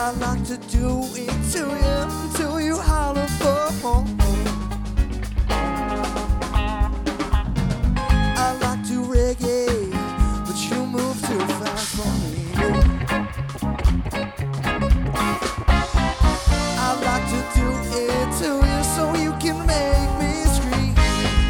I like to do it to you, till you holler for more.